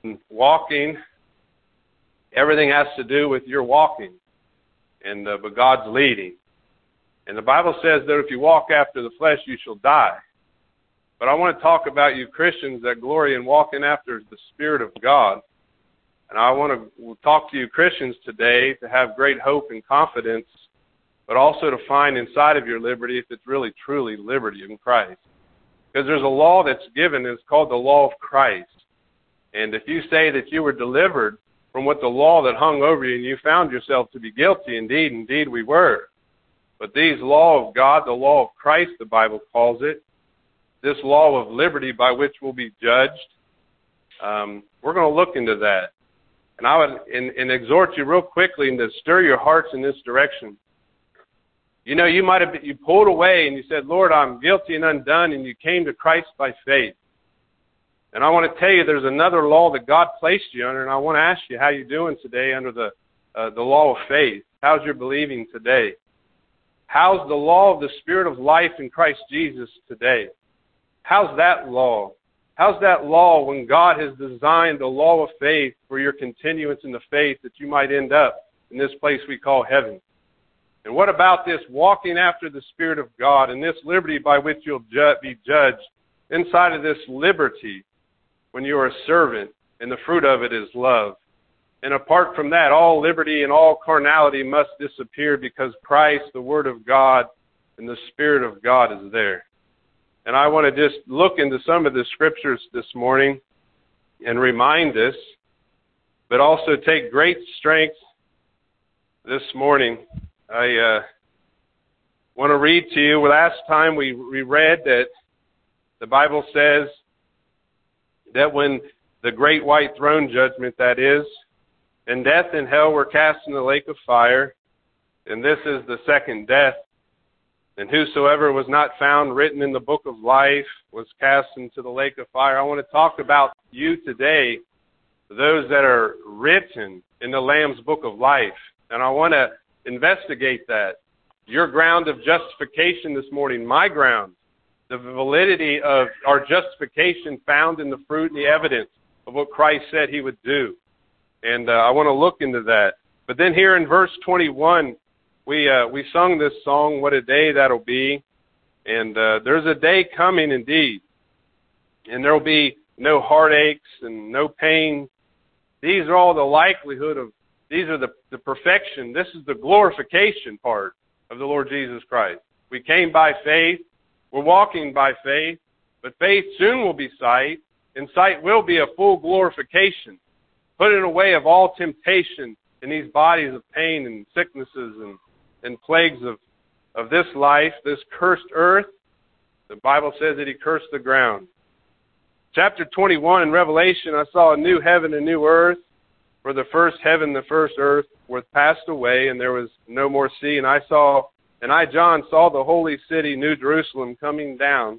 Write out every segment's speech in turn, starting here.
walking, everything has to do with your walking, but God's leading. And the Bible says that if you walk after the flesh, you shall die. But I want to talk about you Christians that glory in walking after the Spirit of God. And I want to talk to you Christians today to have great hope and confidence, but also to find inside of your liberty if it's really truly liberty in Christ. Because there's a law that's given, it's called the law of Christ. And if you say that you were delivered from what the law that hung over you and you found yourself to be guilty, indeed we were. But these law of God, the law of Christ, the Bible calls it, this law of liberty by which we'll be judged, we're going to look into that. And I would and exhort you real quickly and to stir your hearts in this direction. You know, you pulled away and you said, Lord, I'm guilty and undone, and you came to Christ by faith. And I want to tell you there's another law that God placed you under, and I want to ask you how you're doing today under the law of faith. How's your believing today? How's the law of the Spirit of life in Christ Jesus today? How's that law? How's that law when God has designed the law of faith for your continuance in the faith that you might end up in this place we call heaven? And what about this walking after the Spirit of God and this liberty by which you'll be judged inside of this liberty when you are a servant and the fruit of it is love? And apart from that, all liberty and all carnality must disappear because Christ, the Word of God, and the Spirit of God is there. And I want to just look into some of the scriptures this morning and remind us, but also take great strength this morning. I want to read to you. Last time we read that the Bible says that when the great white throne judgment, that is, and death and hell were cast in the lake of fire, and this is the second death. And whosoever was not found written in the book of life was cast into the lake of fire. I want to talk about you today, those that are written in the Lamb's book of life. And I want to investigate that. Your ground of justification this morning, my ground, the validity of our justification found in the fruit and the evidence of what Christ said he would do. And I want to look into that. But then here in verse 21, we sung this song, What a Day That'll Be. And there's a day coming indeed. And there'll be no heartaches and no pain. These are all the likelihood of, these are the perfection. This is the glorification part of the Lord Jesus Christ. We came by faith. We're walking by faith. But faith soon will be sight. And sight will be a full glorification. Putting away of all temptation in these bodies of pain and sicknesses and plagues of this life, this cursed earth. The Bible says that he cursed the ground. Chapter 21 in Revelation, I saw a new heaven and new earth, for the first heaven, the first earth was passed away, and there was no more sea. And I, John, saw the holy city, New Jerusalem, coming down.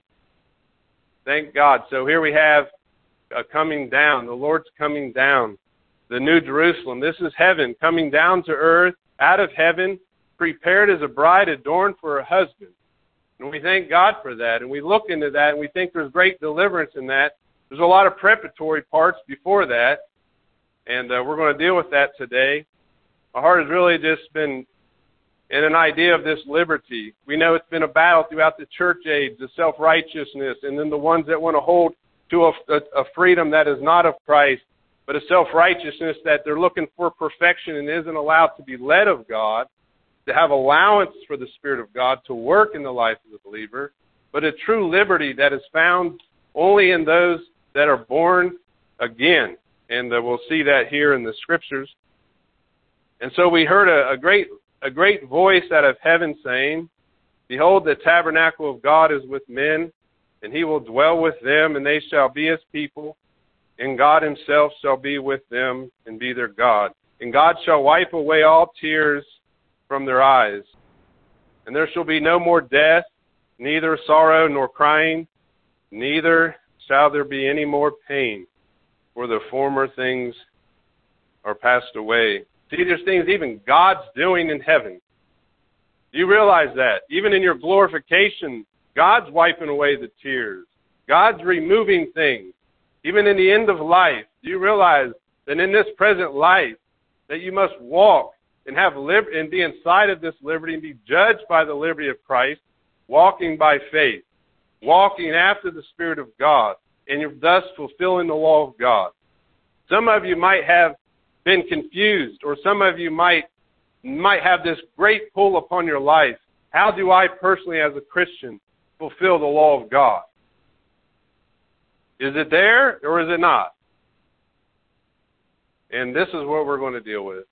Thank God. So here we have a coming down. The Lord's coming down. The New Jerusalem. This is heaven coming down to earth, out of heaven, prepared as a bride adorned for her husband. And we thank God for that. And we look into that, and we think there's great deliverance in that. There's a lot of preparatory parts before that. And we're going to deal with that today. My heart has really just been in an idea of this liberty. We know it's been a battle throughout the church age, the self-righteousness, and then the ones that want to hold to a freedom that is not of Christ, but a self-righteousness that they're looking for perfection and isn't allowed to be led of God, to have allowance for the Spirit of God to work in the life of the believer, but a true liberty that is found only in those that are born again. And we'll see that here in the Scriptures. And so we heard a great voice out of heaven saying, Behold, the tabernacle of God is with men, and he will dwell with them, and they shall be his people, and God himself shall be with them and be their God. And God shall wipe away all tears from their eyes. And there shall be no more death, neither sorrow nor crying, neither shall there be any more pain, for the former things are passed away. See, there's things even God's doing in heaven. Do you realize that? Even in your glorification, God's wiping away the tears. God's removing things. Even in the end of life, Do you realize that in this present life that you must walk and have and be inside of this liberty and be judged by the liberty of Christ, walking by faith, walking after the Spirit of God, and you're thus fulfilling the law of God? Some of you might have been confused, or some of you might have this great pull upon your life. How do I personally, as a Christian, fulfill the law of God? Is it there or is it not? And this is what we're going to deal with.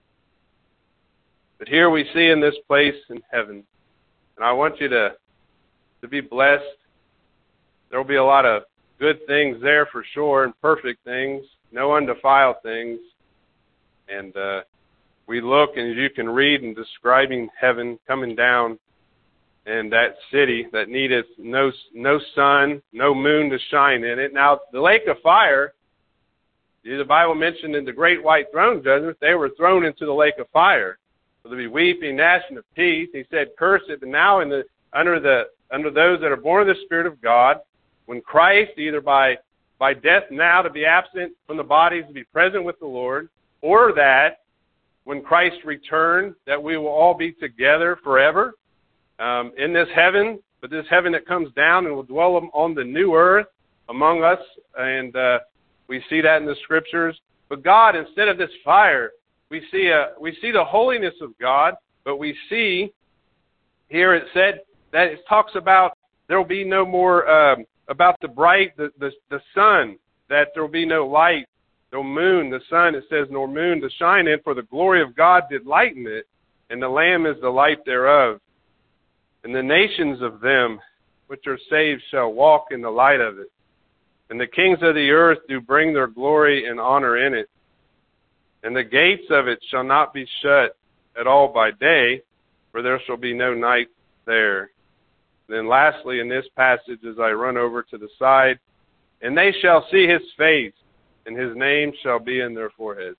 But here we see in this place in heaven, and I want you to be blessed. There will be a lot of good things there for sure, and perfect things, no undefiled things. And we look, and as you can read in describing heaven coming down, and that city that needeth no sun, no moon to shine in it. Now, the lake of fire, the Bible mentioned in the great white throne judgment, they were thrown into the lake of fire. So there'll be weeping, gnashing of teeth. He said, curse it. But now under those that are born of the Spirit of God, when Christ, either by death now to be absent from the bodies to be present with the Lord, or that when Christ returns, that we will all be together forever in this heaven, but this heaven that comes down and will dwell on the new earth among us. And we see that in the Scriptures. But God, instead of this fire, we see the holiness of God, but we see here it said that it talks about there will be no more about the sun, that there will be no light, no moon, the sun, it says, nor moon to shine in, for the glory of God did lighten it, and the Lamb is the light thereof. And the nations of them which are saved shall walk in the light of it. And the kings of the earth do bring their glory and honor in it. And the gates of it shall not be shut at all by day, for there shall be no night there. Then lastly, in this passage, as I run over to the side, and they shall see his face, and his name shall be in their foreheads.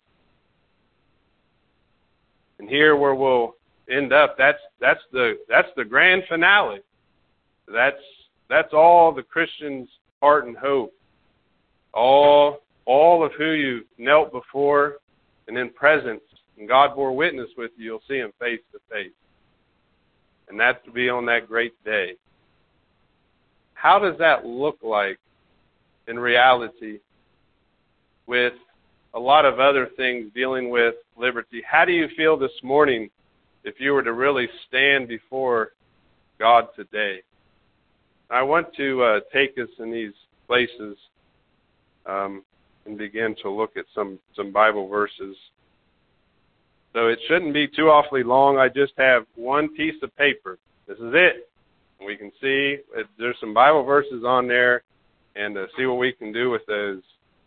And here where we'll end up, that's the grand finale. That's all the Christian's heart and hope. All of who you knelt before and in presence, and God bore witness with you, you'll see him face to face. And that's to be on that great day. How does that look like in reality with a lot of other things dealing with liberty? How do you feel this morning if you were to really stand before God today? I want to take us in these places and begin to look at some Bible verses. So it shouldn't be too awfully long. I just have one piece of paper. This is it. We can see there's some Bible verses on there, and see what we can do with those.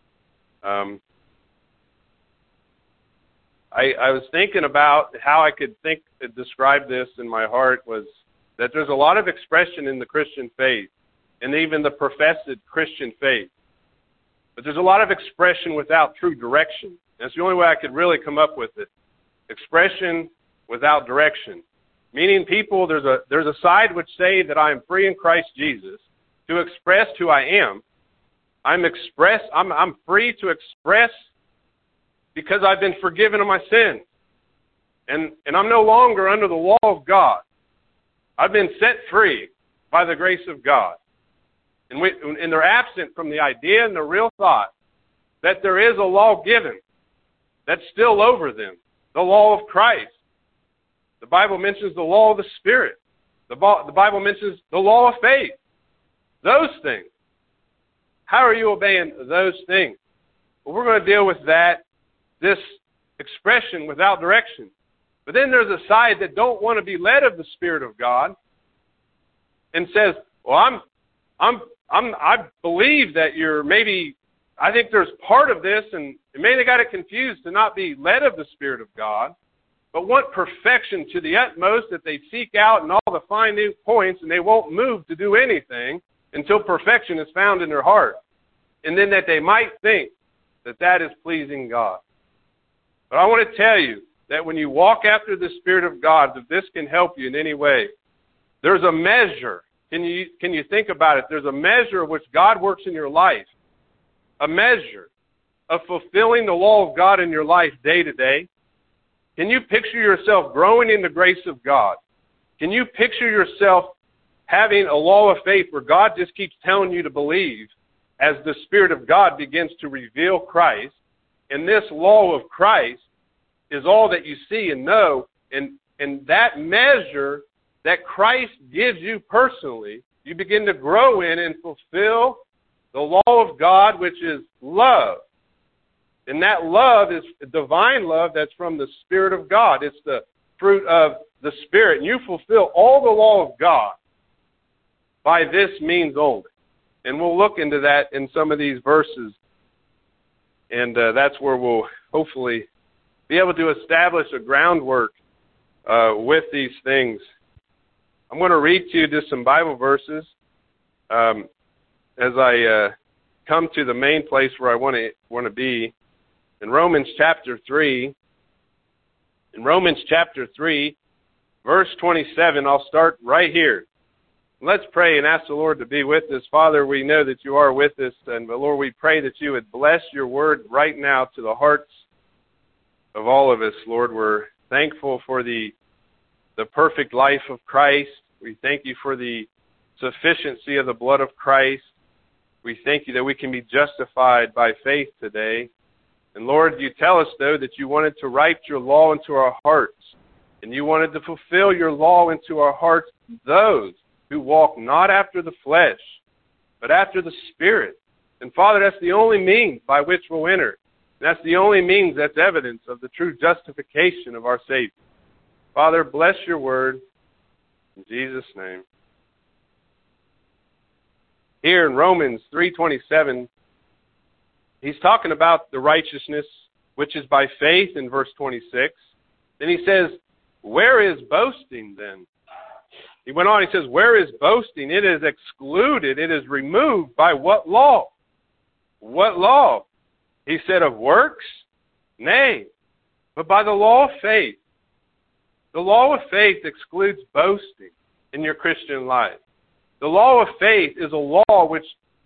I was thinking about how I could describe this in my heart, was that there's a lot of expression in the Christian faith, and even the professed Christian faith. But there's a lot of expression without true direction. That's the only way I could really come up with it. Expression without direction. Meaning people, there's a side which say that I am free in Christ Jesus to express who I am. I'm free to express because I've been forgiven of my sins. And I'm no longer under the law of God. I've been set free by the grace of God. And they're absent from the idea and the real thought that there is a law given that's still over them, the law of Christ. The Bible mentions the law of the Spirit. The Bible mentions the law of faith. Those things. How are you obeying those things? Well, we're going to deal with that, this expression without direction. But then there's a side that don't want to be led of the Spirit of God and says, well, I believe that you're maybe, I think there's part of this, and maybe they got it confused to not be led of the Spirit of God, but want perfection to the utmost, that they seek out in all the fine new points, and they won't move to do anything until perfection is found in their heart. And then that they might think that that is pleasing God. But I want to tell you that when you walk after the Spirit of God, if this can help you in any way, there's a measure. Can you think about it? There's a measure which God works in your life. A measure. of fulfilling the law of God in your life day to day? Can you picture yourself growing in the grace of God? Can you picture yourself having a law of faith where God just keeps telling you to believe as the Spirit of God begins to reveal Christ? And this law of Christ is all that you see and know. And that measure that Christ gives you personally, you begin to grow in and fulfill the law of God, which is love. And that love is divine love that's from the Spirit of God. It's the fruit of the Spirit. And you fulfill all the law of God by this means only. And we'll look into that in some of these verses. And that's where we'll hopefully be able to establish a groundwork with these things. I'm going to read to you just some Bible verses as I come to the main place where I want to be. In Romans chapter 3, verse 27, I'll start right here. Let's pray and ask the Lord to be with us. Father, we know that you are with us, and Lord, we pray that you would bless your word right now to the hearts of all of us. Lord, we're thankful for the perfect life of Christ. We thank you for the sufficiency of the blood of Christ. We thank you that we can be justified by faith today. And Lord, you tell us, though, that you wanted to write your law into our hearts, and you wanted to fulfill your law into our hearts, those who walk not after the flesh, but after the Spirit. And Father, that's the only means by which we'll enter. That's the only means that's evidence of the true justification of our Savior. Father, bless your word in Jesus' name. Here in Romans 3:27, he's talking about the righteousness which is by faith in verse 26. Then he says, where is boasting then? He went on, he says, where is boasting? It is excluded, it is removed by what law? What law? He said, of works? Nay, but by the law of faith. The law of faith excludes boasting in your Christian life. The law of faith is a law which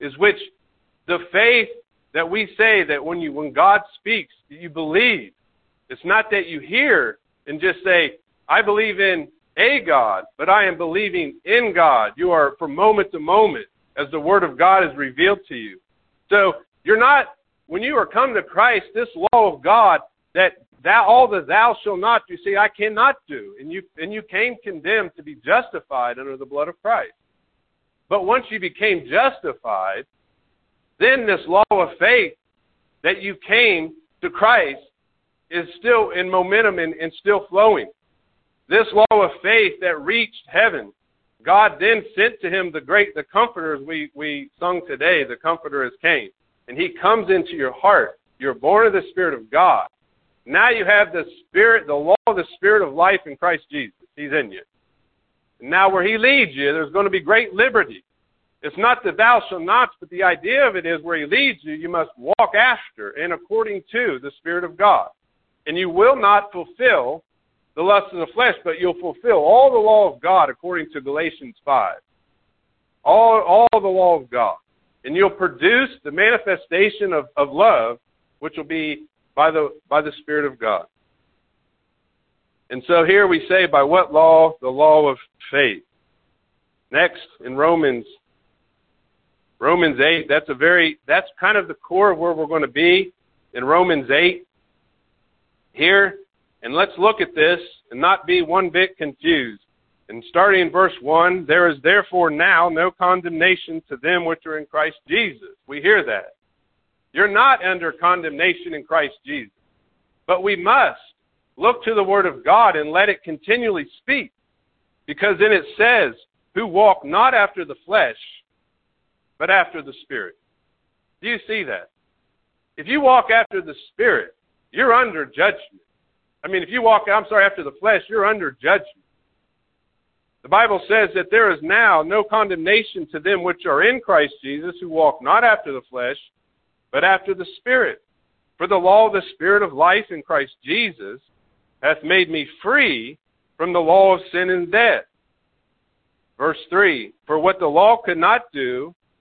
the faith that we say that when God speaks, you believe. It's not that you hear and just say, I believe in a God, but I am believing in God. You are from moment to moment as the Word of God is revealed to you. So you're not, when you are come to Christ, this law of God, that all that thou shalt not do, see, I cannot do. And you came condemned to be justified under the blood of Christ. But once you became justified, then this law of faith that you came to Christ is still in momentum and still flowing. This law of faith that reached heaven, God then sent to him the Comforter, as we sung today, the Comforter has came. And he comes into your heart. You're born of the Spirit of God. Now you have the Spirit, the law of the Spirit of life in Christ Jesus. He's in you. And now where he leads you, there's going to be great liberty. It's not the thou shalt nots, but the idea of it is where he leads you, you must walk after and according to the Spirit of God. And you will not fulfill the lust of the flesh, but you'll fulfill all the law of God according to Galatians 5. All the law of God. And you'll produce the manifestation of love, which will be by the Spirit of God. And so here we say, by what law? The law of faith. Next, in Romans 8, that's kind of the core of where we're going to be in Romans 8 here. And let's look at this and not be one bit confused. And starting in verse 1, there is therefore now no condemnation to them which are in Christ Jesus. We hear that. You're not under condemnation in Christ Jesus. But we must look to the Word of God and let it continually speak. Because then it says, who walk not after the flesh, but after the Spirit. Do you see that? If you walk after the Spirit, you're under judgment. If you walk, after the flesh, you're under judgment. The Bible says that there is now no condemnation to them which are in Christ Jesus, who walk not after the flesh, but after the Spirit. For the law of the Spirit of life in Christ Jesus hath made me free from the law of sin and death. Verse 3, for what the law could not do,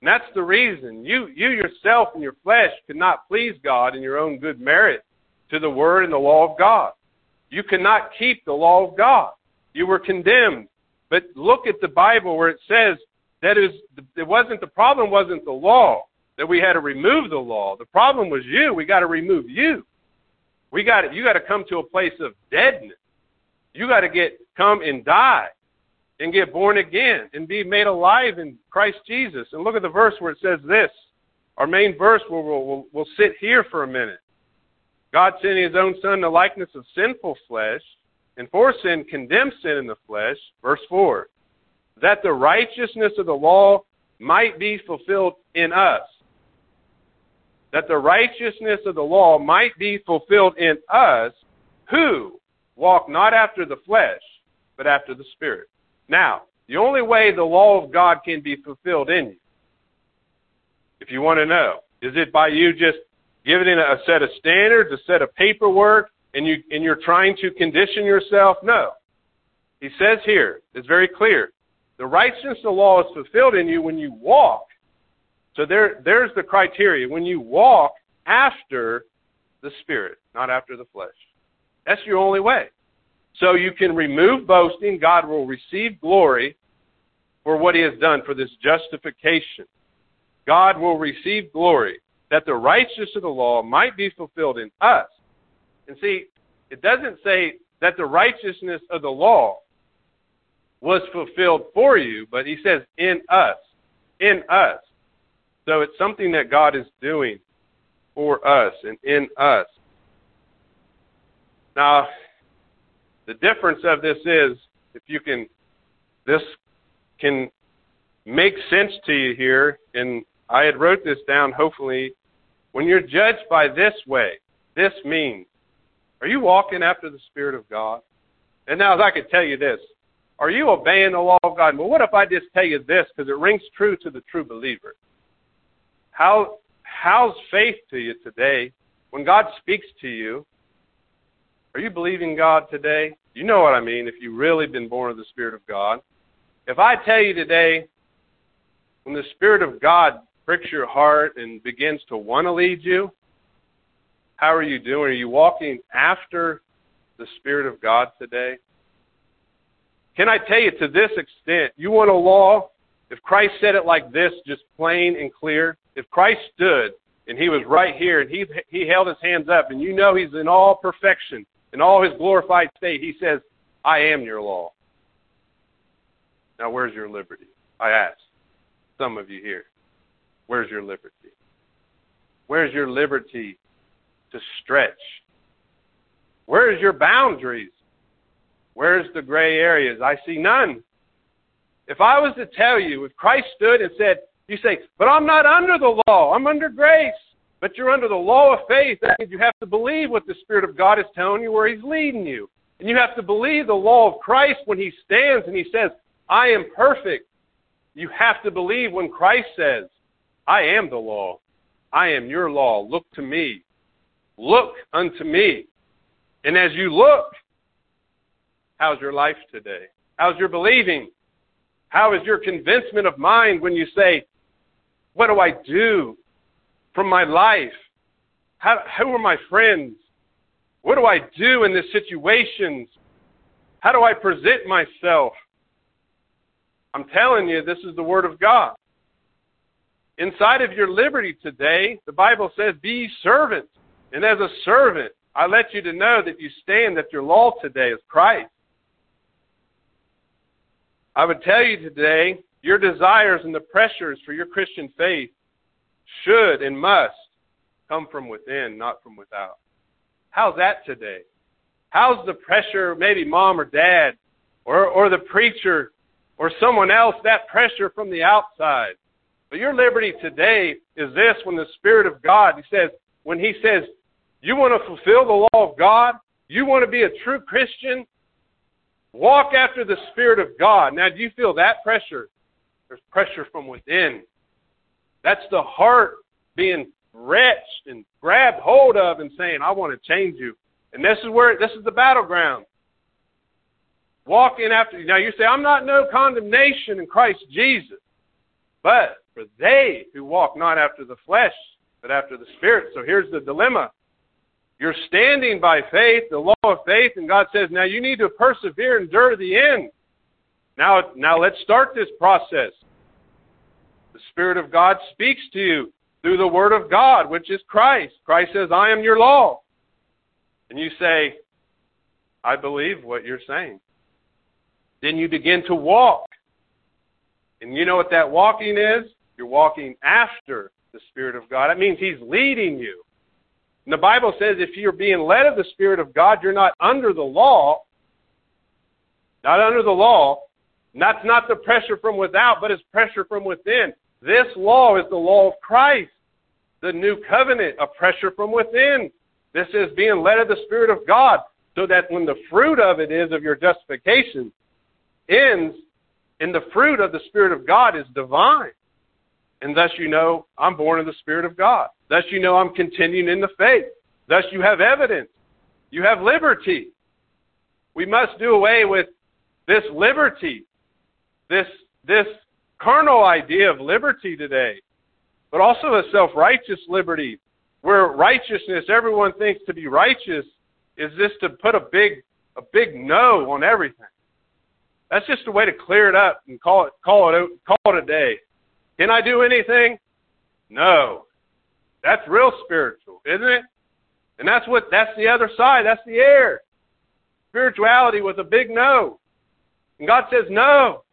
And that's the reason. You yourself and your flesh could not please God in your own good merit to the word and the law of God. You cannot keep the law of God. You were condemned. But look at the Bible where it says that the problem wasn't the law, that we had to remove the law. The problem was you. We got to remove you. You got to come to a place of deadness. You got to come and die and get born again and be made alive in Christ Jesus. And look at the verse where it says this. Our main verse, we'll sit here for a minute. God sending his own Son in the likeness of sinful flesh, and for sin condemned sin in the flesh. Verse 4, that the righteousness of the law might be fulfilled in us. That the righteousness of the law might be fulfilled in us, who walk not after the flesh, but after the Spirit. Now, the only way the law of God can be fulfilled in you, if you want to know, is it by you just giving it a set of standards, a set of paperwork, and you're trying to condition yourself? No. He says here, it's very clear, the righteousness of the law is fulfilled in you when you walk. So there's the criteria. When you walk after the Spirit, not after the flesh. That's your only way. So you can remove boasting. God will receive glory for what he has done, for this justification. God will receive glory that the righteousness of the law might be fulfilled in us. And see, it doesn't say that the righteousness of the law was fulfilled for you, but he says in us. In us. So it's something that God is doing for us and in us. Now, the difference of this is, this can make sense to you here, and I had wrote this down, hopefully. When you're judged by this way, this means, are you walking after the Spirit of God? And now, as I could tell you this, are you obeying the law of God? Well, what if I just tell you this, because it rings true to the true believer? How's faith to you today? When God speaks to you, are you believing God today? You know what I mean, if you've really been born of the Spirit of God. If I tell you today, when the Spirit of God pricks your heart and begins to want to lead you, how are you doing? Are you walking after the Spirit of God today? Can I tell you, to this extent, you want a law? If Christ said it like this, just plain and clear, if Christ stood and he was right here and he held his hands up and you know he's in all perfection, in all his glorified state, he says, I am your law. Now, where's your liberty? I ask some of you here. Where's your liberty? Where's your liberty to stretch? Where's your boundaries? Where's the gray areas? I see none. If I was to tell you, if Christ stood and said, you say, but I'm not under the law, I'm under grace. But you're under the law of faith. That means you have to believe what the Spirit of God is telling you, where he's leading you. And you have to believe the law of Christ when he stands and he says, I am perfect. You have to believe when Christ says, I am the law. I am your law. Look to me. Look unto me. And as you look, how's your life today? How's your believing? How is your convincement of mind when you say, what do I do from my life? Who are my friends? What do I do in these situations? How do I present myself? I'm telling you, this is the Word of God. Inside of your liberty today, the Bible says, be ye servants. And as a servant, I let you to know that you stand, that your law today is Christ. I would tell you today, your desires and the pressures for your Christian faith should and must come from within, not from without. How's that today? How's the pressure, maybe mom or dad, or the preacher, or someone else, that pressure from the outside? But your liberty today is this: when the Spirit of God, when he says, you want to fulfill the law of God, you want to be a true Christian, walk after the Spirit of God. Now, do you feel that pressure? There's pressure from within. That's the heart being wrenched and grabbed hold of and saying, I want to change you. And this is the battleground. Walking after, now you say, I'm not no condemnation in Christ Jesus. But for they who walk not after the flesh, but after the Spirit. So here's the dilemma. You're standing by faith, the law of faith, and God says, now you need to persevere and endure to the end. Now let's start this process. The Spirit of God speaks to you through the Word of God, which is Christ. Christ says, I am your law. And you say, I believe what you're saying. Then you begin to walk. And you know what that walking is? You're walking after the Spirit of God. That means He's leading you. And the Bible says if you're being led of the Spirit of God, you're not under the law. Not under the law. And that's not the pressure from without, but it's pressure from within. This law is the law of Christ. The new covenant, a pressure from within. This is being led of the Spirit of God, so that when the fruit of it is of your justification ends, and the fruit of the Spirit of God is divine. And thus you know I'm born of the Spirit of God. Thus you know I'm continuing in the faith. Thus you have evidence. You have liberty. We must do away with this liberty, this carnal idea of liberty today, but also a self-righteous liberty, where righteousness, everyone thinks to be righteous, is just to put a big no on everything. That's just a way to clear it up and call it a day. Can I do anything? No. That's real spiritual, isn't it? And that's the other side. That's the air. Spirituality with a big no. And God says no.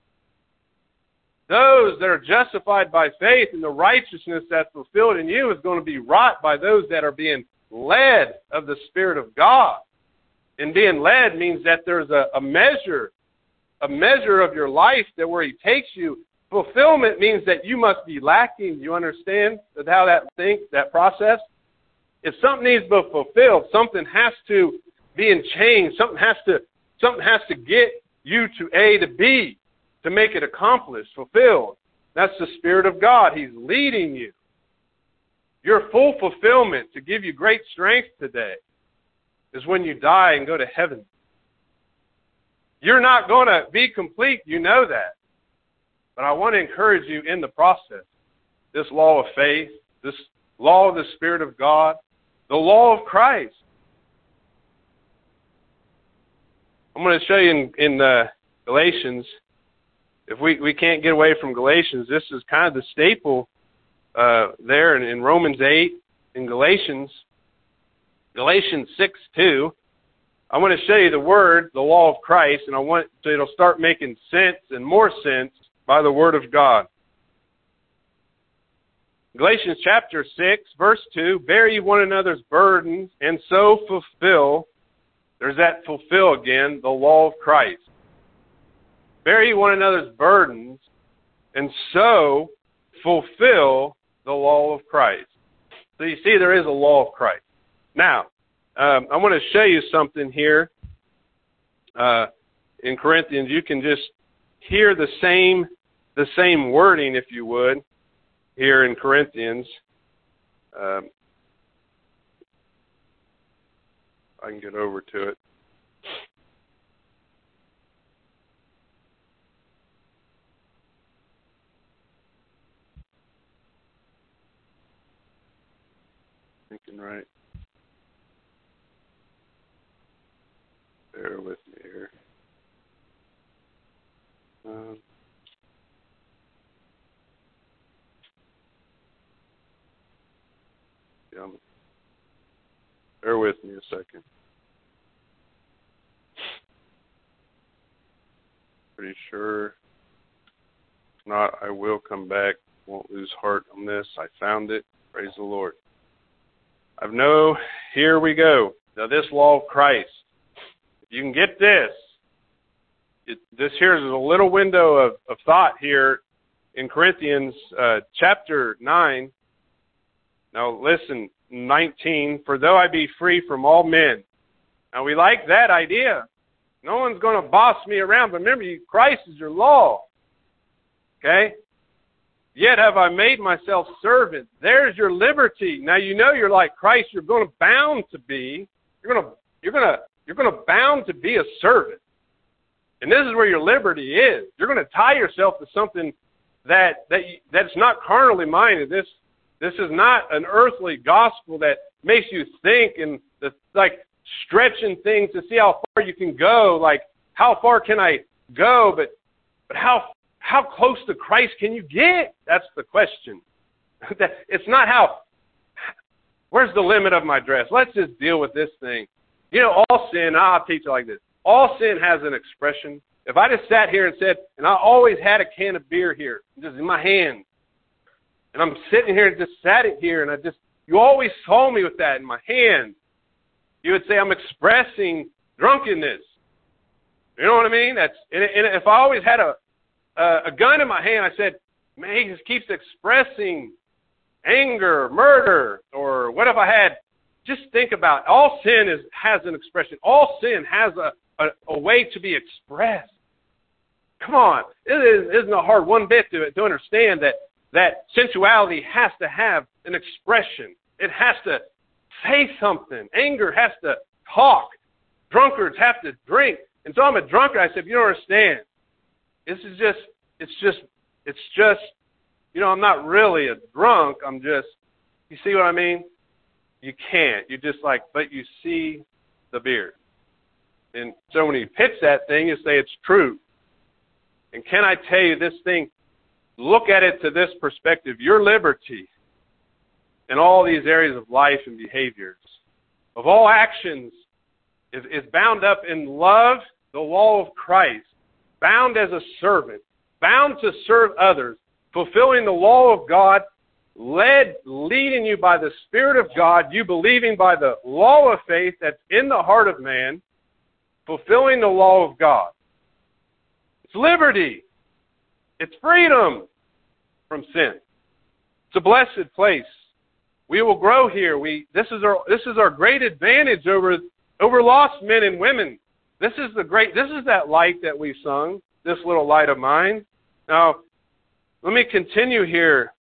Those that are justified by faith and the righteousness that's fulfilled in you is going to be wrought by those that are being led of the Spirit of God. And being led means that there's a measure of your life that where He takes you. Fulfillment means that you must be lacking. You understand how that process? If something needs to be fulfilled, something has to be in change. Something has to get you to A to B to make it accomplished, fulfilled. That's the Spirit of God. He's leading you. Your full fulfillment to give you great strength today is when you die and go to heaven. You're not going to be complete. You know that. But I want to encourage you in the process. This law of faith, this law of the Spirit of God, the law of Christ. I'm going to show you in Galatians. If we can't get away from Galatians, this is kind of the staple there in Romans 8, in Galatians 6:2. I want to show you the word, the law of Christ, and I want so it'll start making sense and more sense by the Word of God. Galatians chapter 6, verse 2, bear ye one another's burdens, and so fulfill, there's that fulfill again, the law of Christ. Bear ye one another's burdens, and so fulfill the law of Christ. So you see there is a law of Christ. Now, I want to show you something here in Corinthians. You can just hear the same wording, if you would, here in Corinthians. I can get over to it. Thinking right. Bear with me here. Bear with me a second. Pretty sure. If not, I will come back. Won't lose heart on this. I found it. Praise the Lord. Here we go. Now, this law of Christ. If you can get this, this here is a little window of thought here in Corinthians chapter 9. Now, listen, 19. For though I be free from all men. Now, we like that idea. No one's going to boss me around. But remember, Christ is your law. Okay? Yet have I made myself servant. There's your liberty. Now you know you're like Christ. You're going to bound to be. You're going to bound to be a servant. And this is where your liberty is. You're going to tie yourself to something that's not carnally minded. This is not an earthly gospel that makes you think and like stretching things to see how far you can go. Like, how far can I go? But how close to Christ can you get? That's the question. It's not where's the limit of my dress? Let's just deal with this thing. You know, all sin, I'll teach it like this. All sin has an expression. If I just sat here and said, and I always had a can of beer here, just in my hand, and I'm sitting here and just sat it here, and you always saw me with that in my hand, you would say I'm expressing drunkenness. You know what I mean? And if I always had a gun in my hand, I said, man, he just keeps expressing anger, murder, or what if I had, just think about it. All sin has an expression. All sin has a way to be expressed. Come on. It isn't a hard one bit to understand that sensuality has to have an expression. It has to say something. Anger has to talk. Drunkards have to drink. And so I'm a drunkard. I said, you don't understand. It's just, you know, I'm not really a drunk. You see what I mean? You can't. You just but you see the beer. And so when you pitch that thing, you say it's true. And can I tell you this thing? Look at it to this perspective. Your liberty in all these areas of life and behaviors, of all actions, is bound up in love, the law of Christ, bound as a servant, bound to serve others, fulfilling the law of God, leading you by the Spirit of God, you believing by the law of faith that's in the heart of man, fulfilling the law of God. It's liberty. It's freedom from sin. It's a blessed place. We will grow here. This is our great advantage over lost men and women. This is that light that we sung, this little light of mine. Now, let me continue here.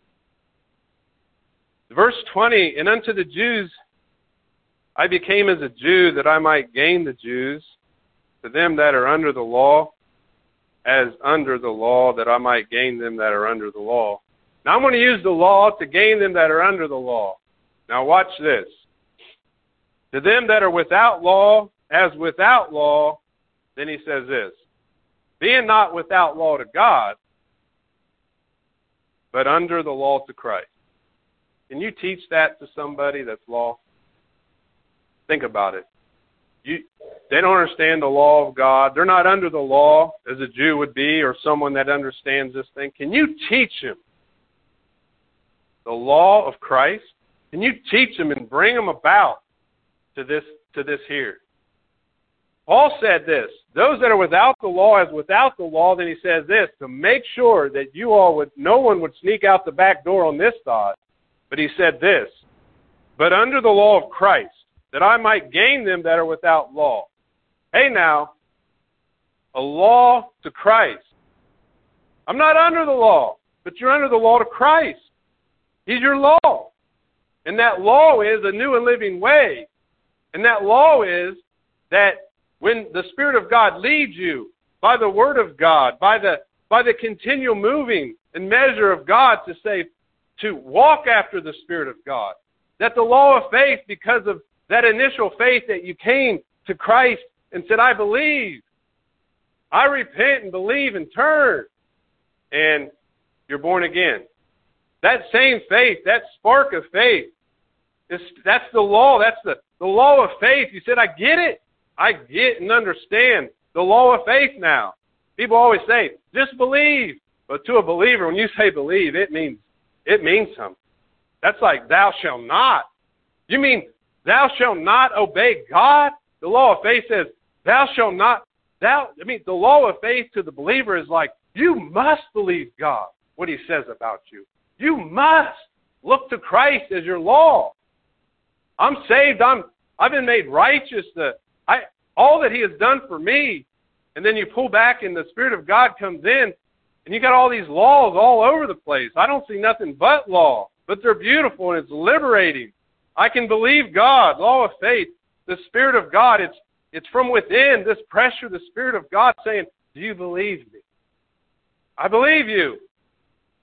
Verse 20, and unto the Jews I became as a Jew that I might gain the Jews, to them that are under the law, as under the law, that I might gain them that are under the law. Now I'm going to use the law to gain them that are under the law. Now watch this. To them that are without law, as without law, then he says this, being not without law to God, but under the law to Christ. Can you teach that to somebody that's lost? Think about it. They don't understand the law of God. They're not under the law as a Jew would be, or someone that understands this thing. Can you teach them the law of Christ? Can you teach them and bring them about to this here? Paul said this, those that are without the law as without the law, then he says this, to make sure that no one would sneak out the back door on this thought. But he said this, but under the law of Christ, that I might gain them that are without law. Hey now, a law to Christ. I'm not under the law, but you're under the law to Christ. He's your law. And that law is a new and living way. And that law is that when the Spirit of God leads you by the Word of God, by the continual moving and measure of God to walk after the Spirit of God, that the law of faith, because of that initial faith that you came to Christ and said, I believe, I repent and believe and turn, and you're born again. That same faith, that spark of faith, that's the law. That's the law of faith. You said, I get it. I get and understand the law of faith now. People always say, just believe. But to a believer, when you say believe, it means something. That's like, thou shalt not. You mean, thou shalt not obey God? The law of faith says, thou shalt not. The law of faith to the believer is like, you must believe God, what he says about you. You must look to Christ as your law. I'm saved. I've been made righteous. All that he has done for me. And then you pull back and the Spirit of God comes in and you got all these laws all over the place. I don't see nothing but law, but they're beautiful and it's liberating. I can believe God, law of faith, the Spirit of God. It's from within, this pressure, the Spirit of God saying, do you believe me? I believe you.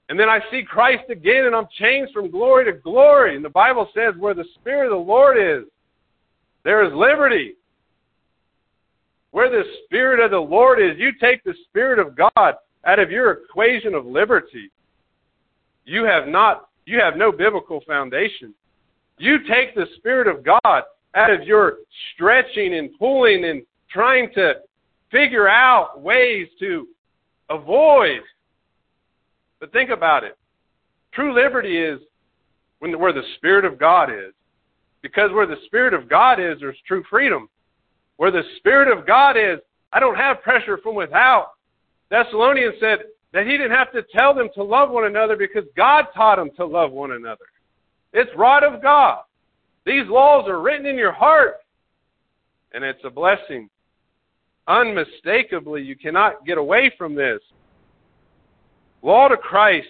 And then I see Christ again, and I'm changed from glory to glory. And the Bible says where the Spirit of the Lord is, there is liberty. Where the Spirit of the Lord is, you take the Spirit of God out of your equation of liberty. You have no biblical foundation. You take the Spirit of God out of your stretching and pulling and trying to figure out ways to avoid. But think about it. True liberty is where the Spirit of God is. Because where the Spirit of God is, there's true freedom. Where the Spirit of God is, I don't have pressure from without. Thessalonians said that he didn't have to tell them to love one another because God taught them to love one another. It's right of God. These laws are written in your heart, and it's a blessing. Unmistakably, you cannot get away from this. Law to Christ.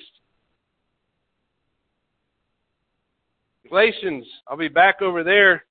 Galatians, I'll be back over there.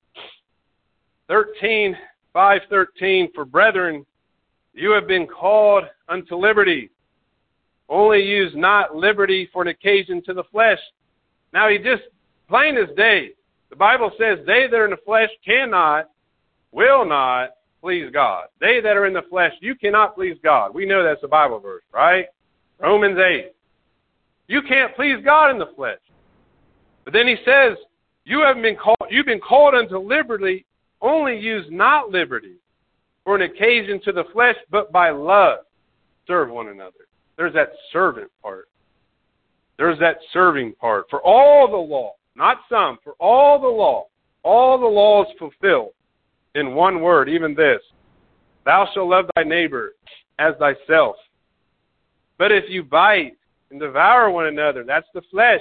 5:13, for brethren, you have been called unto liberty. Only use not liberty for an occasion to the flesh. Now he just, plain as day, the Bible says, they that are in the flesh cannot, will not please God. They that are in the flesh, you cannot please God. We know that's a Bible verse, right? Romans 8. You can't please God in the flesh. But then he says, you've been called unto liberty, only use not liberty for an occasion to the flesh, but by love serve one another. There's that servant part. There's that serving part. For all the law, not some, for all the law is fulfilled in one word, even this: thou shalt love thy neighbor as thyself. But if you bite and devour one another, that's the flesh.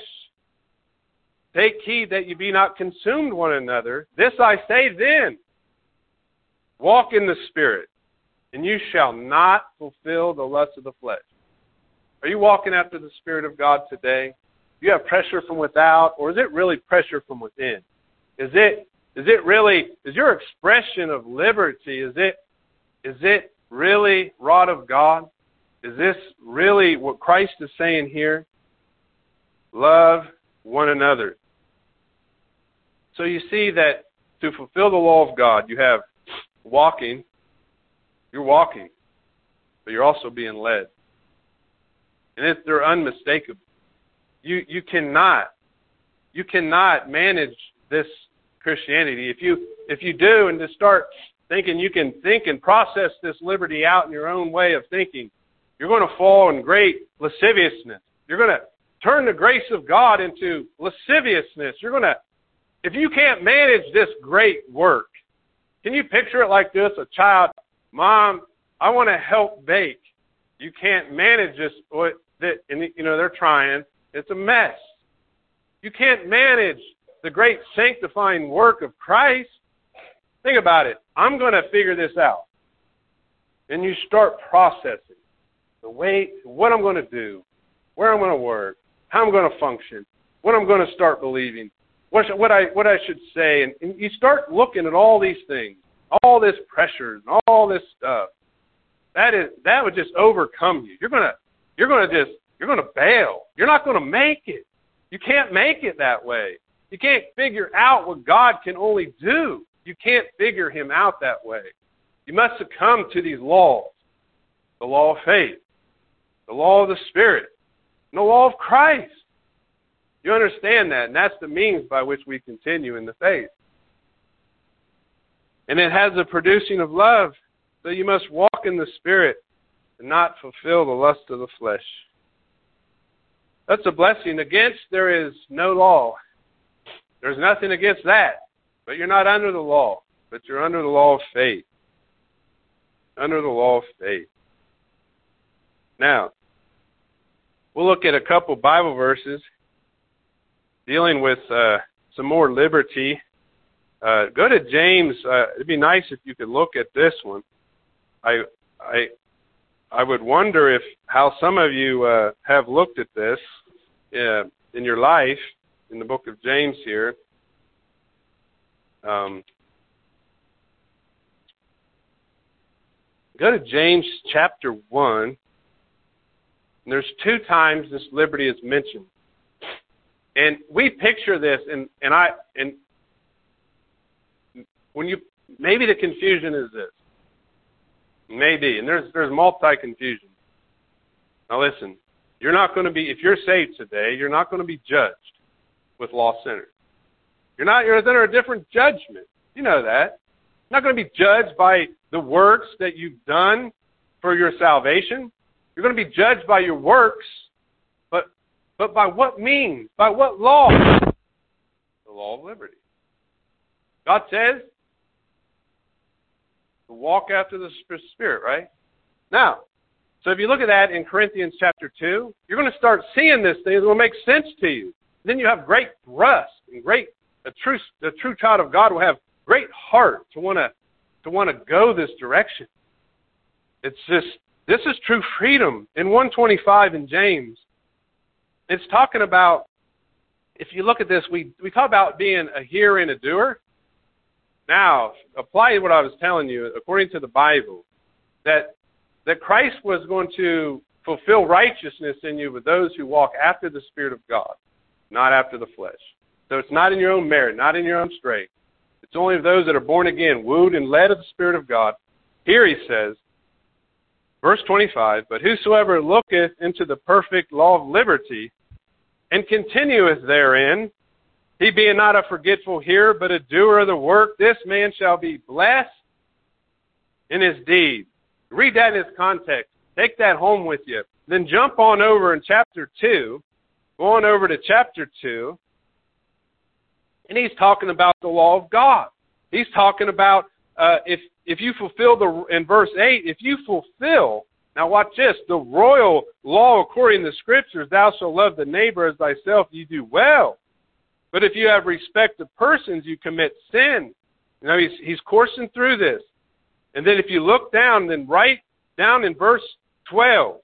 Take heed that you be not consumed one another. This I say then, walk in the Spirit, and you shall not fulfill the lust of the flesh. Are you walking after the Spirit of God today? Do you have pressure from without, or is it really pressure from within? Is your expression of liberty, is it really wrought of God? Is this really what Christ is saying here? Love one another. So you see that to fulfill the law of God, you have walking. You're walking, but you're also being led. And they're unmistakable. You cannot manage this Christianity. If you do and just start thinking you can think and process this liberty out in your own way of thinking, you're going to fall in great lasciviousness. You're going to turn the grace of God into lasciviousness. If you can't manage this great work, can you picture it like this? A child, Mom, I want to help bake. You can't manage this, and they're trying. It's a mess. You can't manage the great sanctifying work of Christ. Think about it. I'm going to figure this out. And you start processing what I'm going to do, where I'm going to work, how I'm going to function, what I'm going to start believing, what I should say. And you start looking at all these things, all this pressure, and all this stuff. That would just overcome you. You're going to bail. You're not going to make it. You can't make it that way. You can't figure out what God can only do. You can't figure Him out that way. You must succumb to these laws. The law of faith, the law of the Spirit, and the law of Christ. You understand that, and that's the means by which we continue in the faith. And it has the producing of love. So you must walk in the Spirit and not fulfill the lust of the flesh. That's a blessing. Against there is no law. There's nothing against that. But you're not under the law, but you're under the law of faith. Under the law of faith. Now, we'll look at a couple Bible verses dealing with some more liberty. Go to James. It'd be nice if you could look at this one. I would wonder how some of you have looked at this in your life, in the book of James here. Go to James chapter 1. And there's 2 times this liberty is mentioned. And we picture this, and when you, maybe the confusion is this. Maybe, and there's multi-confusion. Now listen, you're not going to be, if you're saved today, you're not going to be judged with lost sinners. You're under a different judgment. You know that. You're not going to be judged by the works that you've done for your salvation. You're going to be judged by your works, but by what means? By what law? The law of liberty. God says to walk after the Spirit, right? Now, so if you look at that in Corinthians chapter 2, you're going to start seeing this thing. It will make sense to you. Then you have great thrust and the true child of God will have great heart to want to go this direction. It's just, this is true freedom. In 125 in James, it's talking about, if you look at this, we talk about being a hearer and a doer. Now, apply what I was telling you, according to the Bible, that Christ was going to fulfill righteousness in you with those who walk after the Spirit of God, not after the flesh. So it's not in your own merit, not in your own strength. It's only of those that are born again, wooed and led of the Spirit of God. Here he says, verse 25, but whosoever looketh into the perfect law of liberty, and continueth therein, he being not a forgetful hearer, but a doer of the work, this man shall be blessed in his deed. Read that in its context. Take that home with you. Then jump on over in chapter 2. Go on over to chapter 2. And he's talking about the law of God. He's talking about if you fulfill in verse 8, if you fulfill, now watch this, the royal law according to the Scriptures, thou shalt love the neighbor as thyself, you do well. But if you have respect to persons, you commit sin. You know, he's coursing through this. And then if you look down, then right down in verse 12,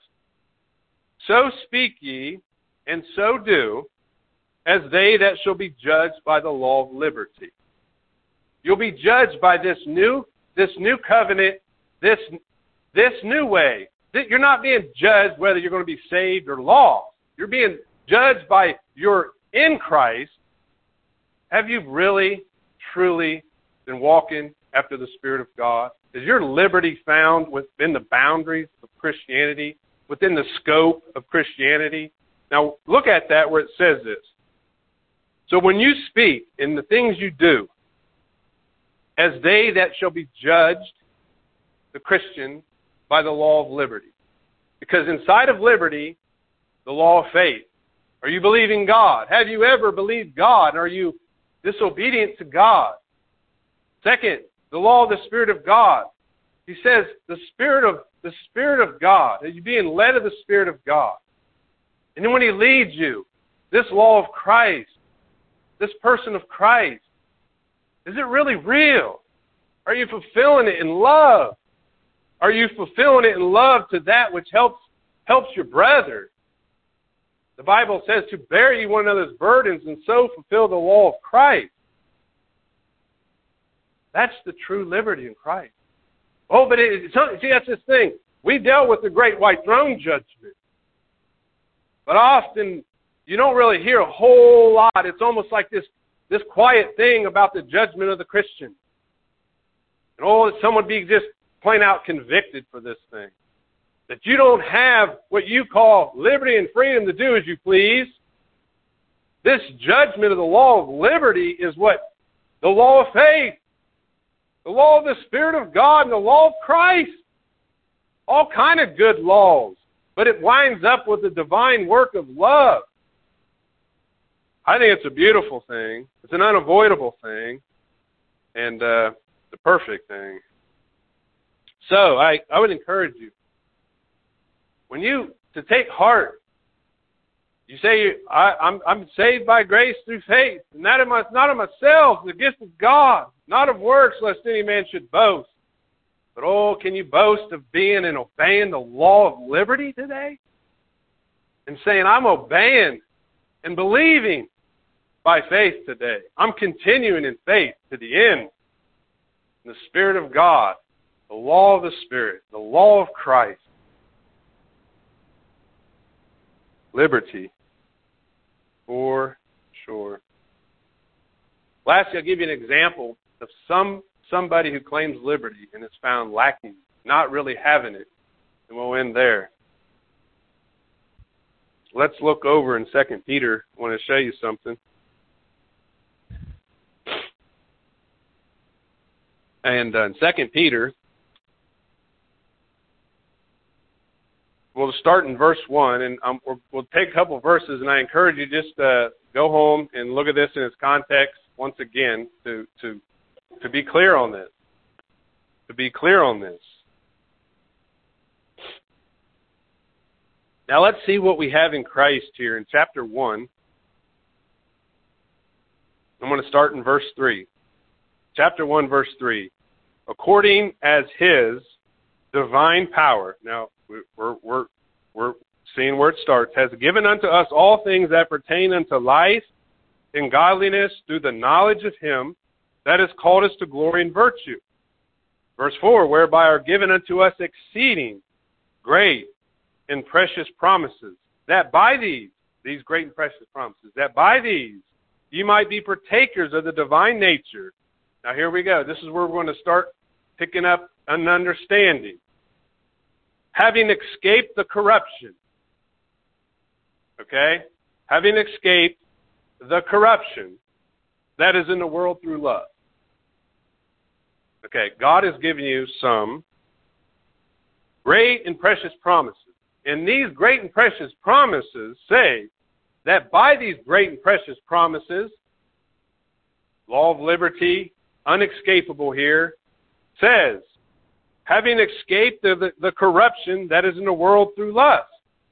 so speak ye, and so do, as they that shall be judged by the law of liberty. You'll be judged by this new covenant, this new way. You're not being judged whether you're going to be saved or lost. You're being judged by you're in Christ. Have you really, truly been walking after the Spirit of God? Is your liberty found within the boundaries of Christianity, within the scope of Christianity? Now, look at that where it says this. So when you speak in the things you do, as they that shall be judged, the Christian, by the law of liberty. Because inside of liberty, the law of faith. Are you believing God? Have you ever believed God? Are you disobedient to God? Second, the law of the Spirit of God. He says the Spirit of God. Are you being led of the Spirit of God? And then when He leads you, this law of Christ, this person of Christ, is it really real? Are you fulfilling it in love? Are you fulfilling it in love to that which helps your brother? The Bible says to bear ye one another's burdens and so fulfill the law of Christ. That's the true liberty in Christ. Oh, but see, that's this thing. We dealt with the great white throne judgment. But often, you don't really hear a whole lot. It's almost like this quiet thing about the judgment of the Christian. And that someone be just plain out convicted for this thing. That you don't have what you call liberty and freedom to do as you please. This judgment of the law of liberty is what? The law of faith. The law of the Spirit of God and the law of Christ. All kind of good laws. But it winds up with the divine work of love. I think it's a beautiful thing. It's an unavoidable thing. And the perfect thing. So I would encourage you, to take heart. You say, I'm saved by grace through faith, and not of myself, the gift of God, not of works, lest any man should boast. But can you boast of being and obeying the law of liberty today? And saying, I'm obeying and believing by faith today. I'm continuing in faith to the end. In the Spirit of God, the law of the Spirit, the law of Christ. liberty. For sure. Lastly, I'll give you an example of somebody who claims liberty and is found lacking, not really having it. And we'll end there. Let's look over in 2 Peter. I want to show you something. And in 2 Peter, we'll start in verse 1, and we'll take a couple verses, and I encourage you just to go home and look at this in its context once again to be clear on this. To be clear on this. Now let's see what we have in Christ here in chapter 1. I'm going to start in verse 3. Chapter 1, verse 3. According as His divine power. Now, we're seeing where it starts. Has given unto us all things that pertain unto life and godliness through the knowledge of Him that has called us to glory and virtue. Verse 4. Whereby are given unto us exceeding great and precious promises, that by these great and precious promises, that by these you might be partakers of the divine nature. Now here we go. This is where we're going to start picking up an understanding. Having escaped the corruption. Okay? Having escaped the corruption that is in the world through love. Okay, God has given you some great and precious promises. And these great and precious promises say that by these great and precious promises, law of liberty, unescapable here, says, having escaped the corruption that is in the world through lust.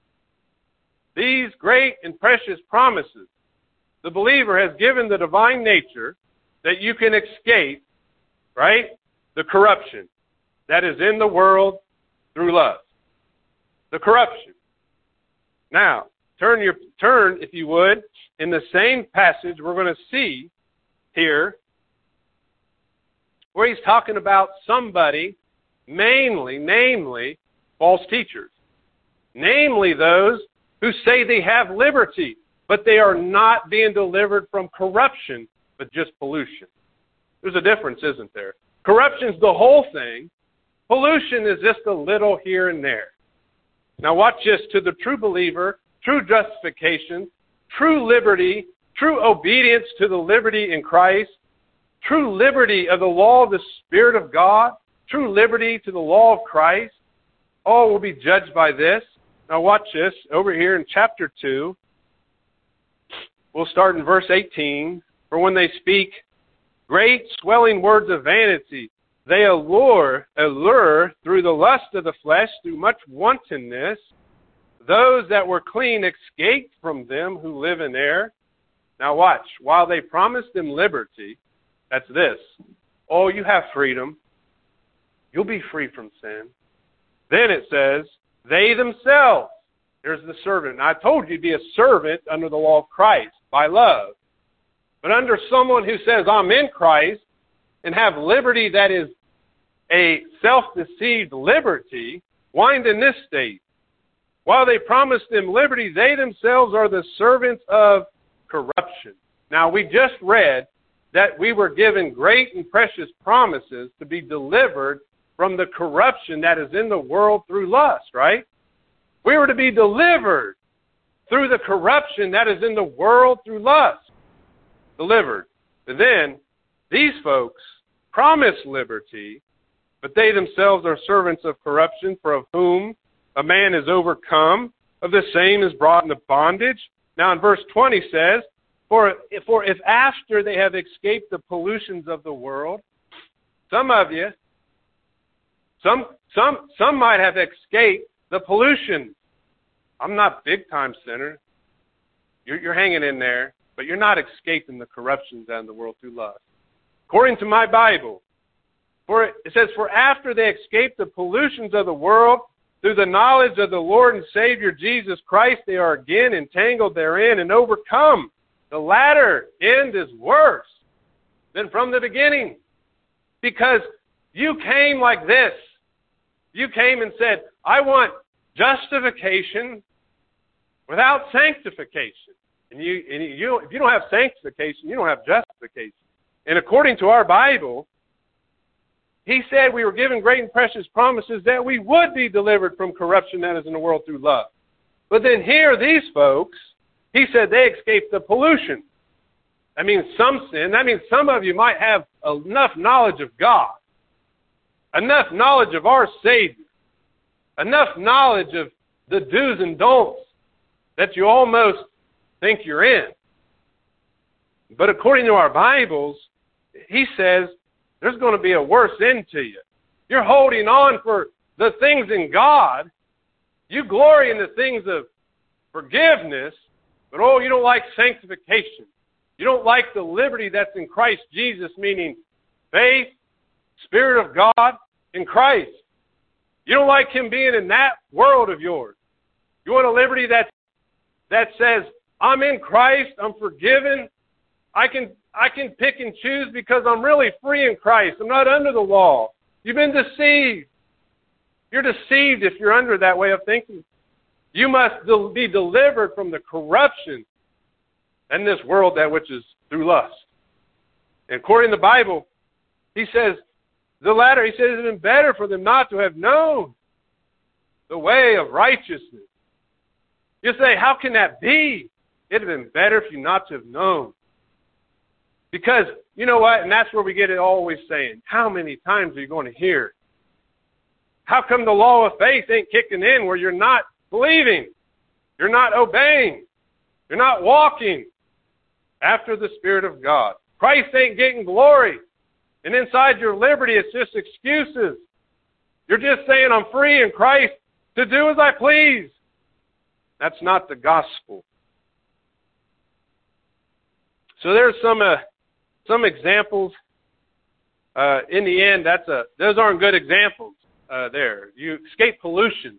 These great and precious promises, the believer has given the divine nature that you can escape, right, the corruption that is in the world through lust. The corruption. Now, turn, if you would, in the same passage we're going to see here, where he's talking about somebody, namely false teachers. Namely those who say they have liberty, but they are not being delivered from corruption, but just pollution. There's a difference, isn't there? Corruption's the whole thing. Pollution is just a little here and there. Now watch this. To the true believer, true justification, true liberty, true obedience to the liberty in Christ, true liberty of the law of the Spirit of God, true liberty to the law of Christ, all will be judged by this. Now watch this. Over here in chapter 2, we'll start in verse 18. For when they speak great swelling words of vanity, they allure through the lust of the flesh, through much wantonness. Those that were clean escaped from them who live in error. Now watch. While they promised them liberty, that's this. Oh, you have freedom. You'll be free from sin. Then it says, they themselves. Here's the servant. Now I told you to be a servant under the law of Christ by love. But under someone who says, I'm in Christ, and have liberty that is a self-deceived liberty, wind in this state. While they promise them liberty, they themselves are the servants of corruption. Now, we just read that we were given great and precious promises to be delivered from the corruption that is in the world through lust, right? We were to be delivered through the corruption that is in the world through lust. Delivered. And then, these folks promise liberty, but they themselves are servants of corruption, for of whom a man is overcome, of the same is brought into bondage. Now in verse 20 says, For if after they have escaped the pollutions of the world, some of you, some might have escaped the pollution. I'm not big time sinner. You're hanging in there, but you're not escaping the corruptions in the world through lust. According to my Bible, it says, for after they escape the pollutions of the world, through the knowledge of the Lord and Savior Jesus Christ, they are again entangled therein and overcome. The latter end is worse than from the beginning. Because you came like this. You came and said, I want justification. without sanctification. And if you don't have sanctification, you don't have justification. And according to our Bible, He said we were given great and precious promises that we would be delivered from corruption that is in the world through love. But then here, these folks, He said they escaped the pollution. That means some sin. That means some of you might have enough knowledge of God, enough knowledge of our Savior, enough knowledge of the do's and don'ts that you almost think you're in. But according to our Bibles, He says there's going to be a worse end to you. You're holding on for the things in God. You glory in the things of forgiveness, but you don't like sanctification. You don't like the liberty that's in Christ Jesus, meaning faith, Spirit of God, in Christ. You don't like Him being in that world of yours. You want a liberty that says, I'm in Christ, I'm forgiven, I can pick and choose because I'm really free in Christ. I'm not under the law. You've been deceived. You're deceived if you're under that way of thinking. You must be delivered from the corruption in this world that which is through lust. And according to the Bible, He says, the latter, He says, it has been better for them not to have known the way of righteousness. You say, how can that be? It would have been better for you not to have known. Because, you know what, and that's where we get it always saying, how many times are you going to hear? How come the law of faith ain't kicking in where you're not believing? You're not obeying. You're not walking after the Spirit of God. Christ ain't getting glory. And inside your liberty, it's just excuses. You're just saying, I'm free in Christ to do as I please. That's not the gospel. So there's some examples. In the end, those aren't good examples there. You escape pollution.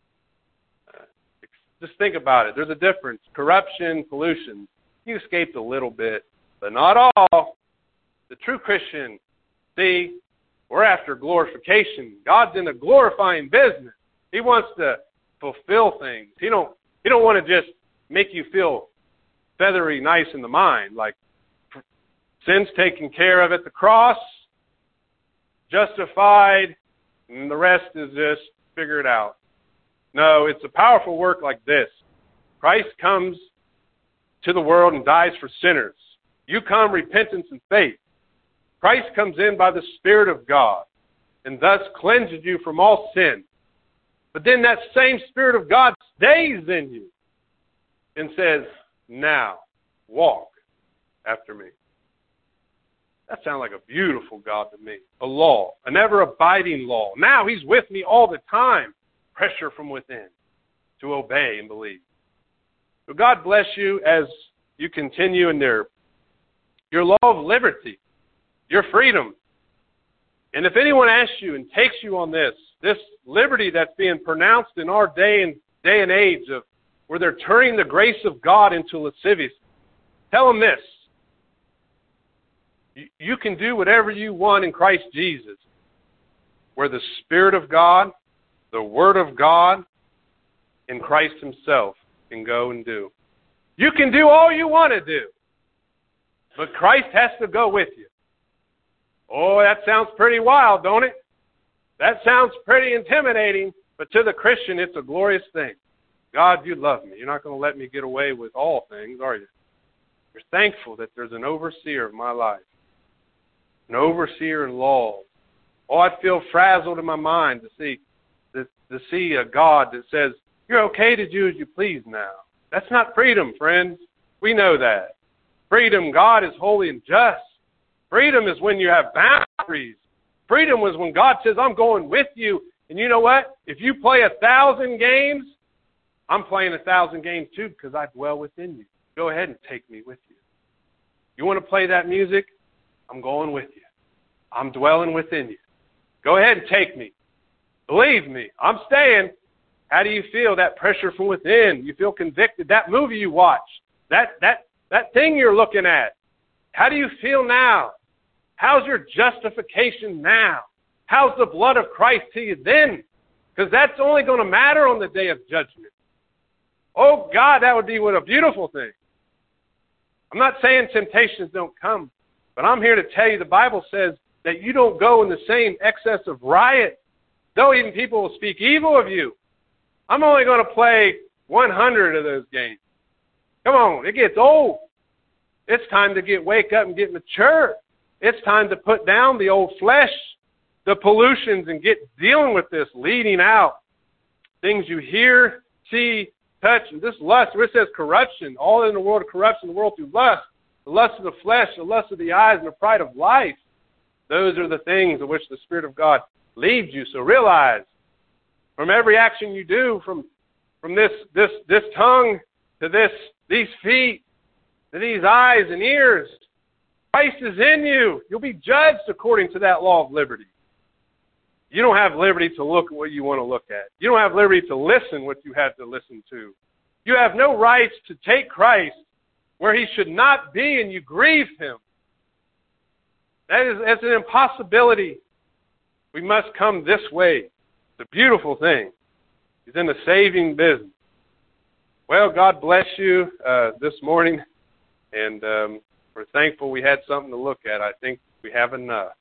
Just think about it. There's a difference. Corruption, pollution. You escaped a little bit, but not all. The true Christian, see, we're after glorification. God's in a glorifying business. He wants to fulfill things. He don't want to just make you feel feathery nice in the mind, like sin's taken care of at the cross, justified, and the rest is just figure it out. No, it's a powerful work like this. Christ comes to the world and dies for sinners. You come repentance and faith. Christ comes in by the Spirit of God and thus cleanses you from all sin. But then that same Spirit of God stays in you and says, now, walk after me. That sounds like a beautiful God to me. A law, an ever-abiding law. Now He's with me all the time. Pressure from within to obey and believe. So God bless you as you continue in your law of liberty, your freedom. And if anyone asks you and takes you on this liberty that's being pronounced in our day and age of where they're turning the grace of God into lasciviousness, tell them this. You can do whatever you want in Christ Jesus, where the Spirit of God, the Word of God, and Christ Himself can go and do. You can do all you want to do, but Christ has to go with you. Oh, that sounds pretty wild, don't it? That sounds pretty intimidating, but to the Christian, it's a glorious thing. God, you love me. You're not going to let me get away with all things, are you? You're thankful that there's an overseer of my life, an overseer in law. Oh, I feel frazzled in my mind to see a God that says, you're okay to do as you please now. That's not freedom, friends. We know that. Freedom, God is holy and just. Freedom is when you have boundaries. Freedom was when God says, I'm going with you. And you know what? If you play 1,000 games, I'm playing 1,000 games too because I dwell within you. Go ahead and take me with you. You want to play that music? I'm going with you. I'm dwelling within you. Go ahead and take me. Believe me, I'm staying. How do you feel? That pressure from within. You feel convicted. That movie you watch. That thing you're looking at. How do you feel now? How's your justification now? How's the blood of Christ to you then? Because that's only going to matter on the day of judgment. Oh, God, that would be what a beautiful thing. I'm not saying temptations don't come, but I'm here to tell you the Bible says that you don't go in the same excess of riot, though even people will speak evil of you. I'm only going to play 100 of those games. Come on, it gets old. It's time to wake up and get mature. It's time to put down the old flesh, the pollutions, and get dealing with this, leading out things you hear, see, touch, and this lust, where it says corruption, all in the world of corruption, the world through lust, the lust of the flesh, the lust of the eyes, and the pride of life. Those are the things of which the Spirit of God leads you. So realize, from every action you do, from this tongue to these feet, to these eyes and ears, Christ is in you. You'll be judged according to that law of liberty. You don't have liberty to look at what you want to look at. You don't have liberty to listen what you have to listen to. You have no rights to take Christ where he should not be, and you grieve him. That's an impossibility. We must come this way. It's a beautiful thing. He's in the saving business. Well, God bless you this morning, and we're thankful we had something to look at. I think we have enough.